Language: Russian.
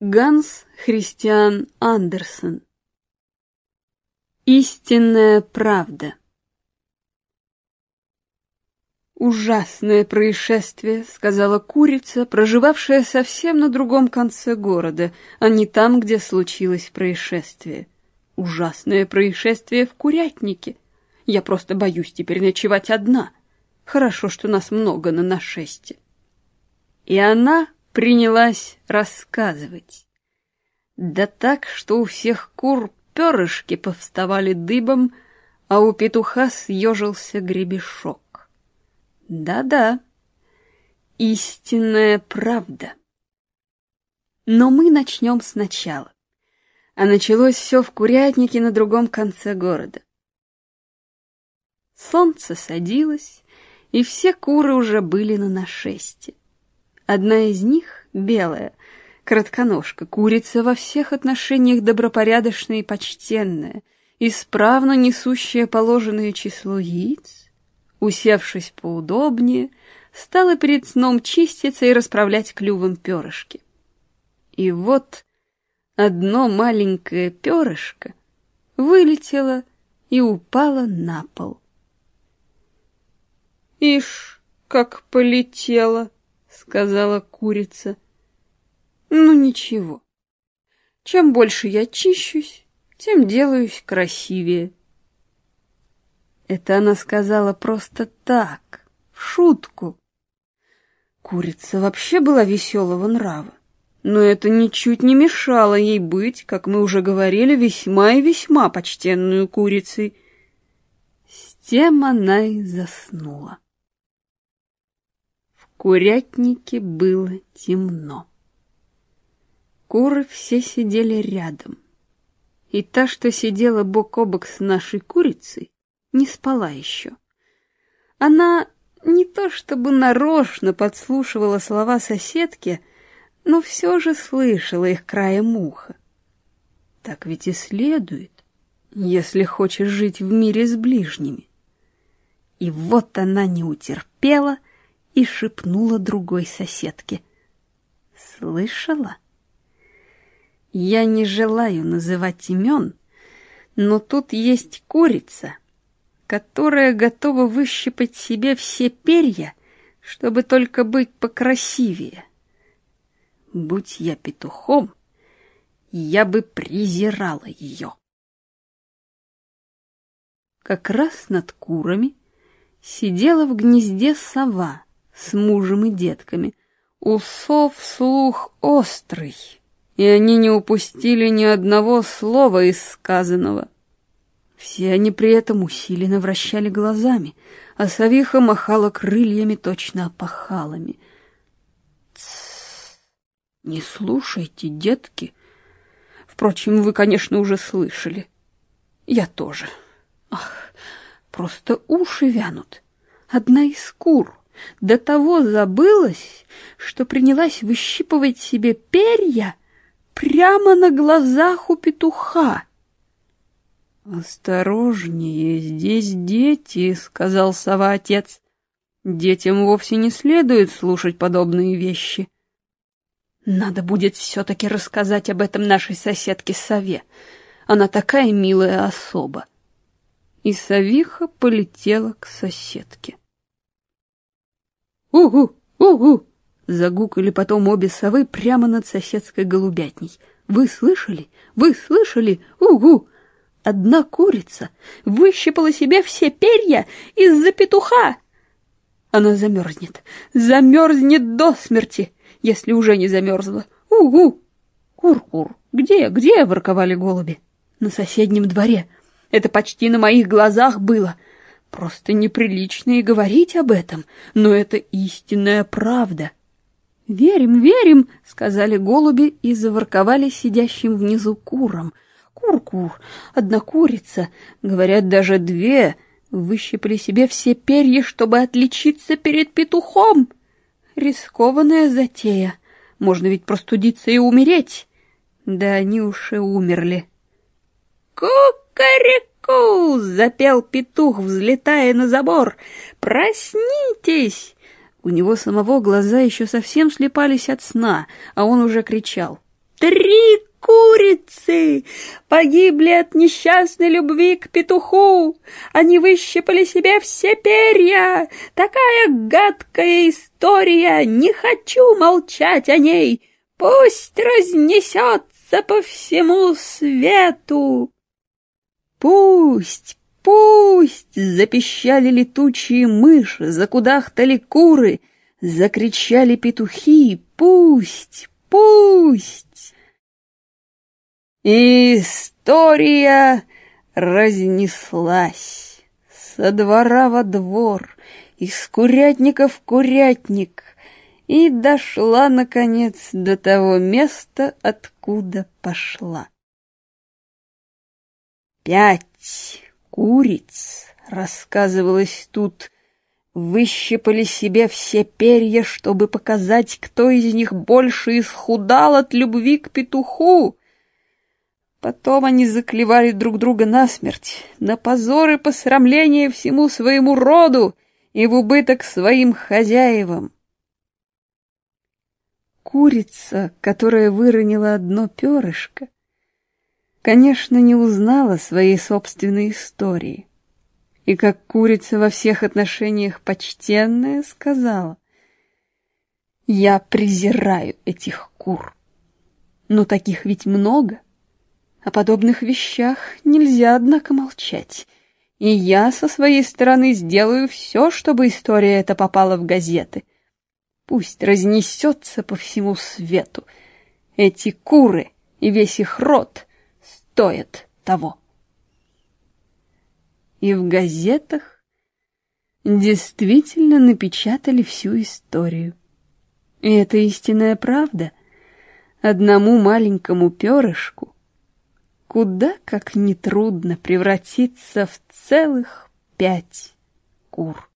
Ганс Христиан Андерсен. Истинная правда. «Ужасное происшествие», — сказала курица, проживавшая совсем на другом конце города, а не там, где случилось происшествие. «Ужасное происшествие в курятнике. Я просто боюсь теперь ночевать одна. Хорошо, что нас много на нашесте». И она принялась рассказывать. Да так, что у всех кур перышки повставали дыбом, а у петуха съежился гребешок. Да-да, истинная правда. Но мы начнем сначала. А началось все в курятнике на другом конце города. Солнце садилось, и все куры уже были на нашесте. Одна из них, белая, коротконожка, курица во всех отношениях добропорядочная и почтенная, исправно несущая положенное число яиц, усевшись поудобнее, стала перед сном чиститься и расправлять клювом перышки. И вот одно маленькое перышко вылетело и упало на пол. «Ишь, как полетело!» — сказала курица. «Ну ничего. Чем больше я чищусь, тем делаюсь красивее». Это она сказала просто так, в шутку. Курица вообще была веселого нрава, но это ничуть не мешало ей быть, как мы уже говорили, весьма и весьма почтенную курицей. С тем она и заснула. В курятнике было темно. Куры все сидели рядом, и та, что сидела бок о бок с нашей курицей, не спала еще. Она не то чтобы нарочно подслушивала слова соседки, но все же слышала их краем уха. Так ведь и следует, если хочешь жить в мире с ближними. И вот она не утерпела и шепнула другой соседке: «Слышала? Я не желаю называть имен, но тут есть курица, которая готова выщипать себе все перья, чтобы только быть покрасивее. Будь я петухом, я бы презирала ее». Как раз над курами сидела в гнезде сова с мужем и детками. У сов слух острый, и они не упустили ни одного слова из сказанного. Все они при этом усиленно вращали глазами, а совиха махала крыльями точно опахалами. «Тссс! Не слушайте, детки. Впрочем, вы, конечно, уже слышали. Я тоже. Ах, просто уши вянут. Одна из кур до того забылась, что принялась выщипывать себе перья прямо на глазах у петуха. «Осторожнее, здесь дети», — сказал сова-отец. «Детям вовсе не следует слушать подобные вещи». «Надо будет все-таки рассказать об этом нашей соседке-сове. Она такая милая особа». И совиха полетела к соседке. «Угу! Угу!» — загукали потом обе совы прямо над соседской голубятней. «Вы слышали? Вы слышали? Угу!» Одна курица выщипала себе все перья из-за петуха. Она замерзнет до смерти, если уже не замерзла. Угу! Кур-кур, где, — ворковали голуби. На соседнем дворе. Это почти на моих глазах было. Просто неприлично и говорить об этом, но это истинная правда. «Верим, верим», — сказали голуби и заворковали сидящим внизу курам. «Кур-кур, одна курица, говорят, даже две, выщипали себе все перья, чтобы отличиться перед петухом. Рискованная затея, можно ведь простудиться и умереть». Да они уж и умерли. «Ку-ка-ре-ку!» — запел петух, взлетая на забор. «Проснитесь!» У него самого глаза еще совсем слепались от сна, а он уже кричал: 3 курицы погибли от несчастной любви к петуху. Они выщипали себе все перья. Такая гадкая история. Не хочу молчать о ней. Пусть разнесется по всему свету. Пусть, пусть, запищали летучие мыши, закудахтали куры, закричали петухи. Пусть, пусть. История разнеслась со двора во двор, из курятника в курятник, и дошла, наконец, до того места, откуда пошла. 5 куриц, рассказывалось тут, выщипали себе все перья, чтобы показать, кто из них больше исхудал от любви к петуху. Потом они заклевали друг друга насмерть, на позор и посрамление всему своему роду и в убыток своим хозяевам. Курица, которая выронила одно перышко, конечно, не узнала своей собственной истории, и как курица во всех отношениях почтенная сказала: «Я презираю этих кур, но таких ведь много». О подобных вещах нельзя, однако, молчать. И я со своей стороны сделаю все, чтобы история эта попала в газеты. Пусть разнесется по всему свету. Эти куры и весь их род стоят того. И в газетах действительно напечатали всю историю. И это истинная правда. Одному маленькому перышку куда как нетрудно превратиться в целых 5 кур.